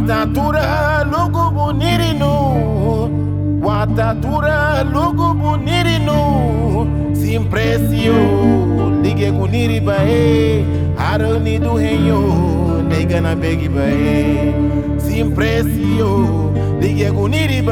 Watatura logo bonirinu, watatura logo bonirinu. Sin precio, ligue guniri bae, haroni do henyo, nega na begi bae. Sin precio, ligue guniri bae.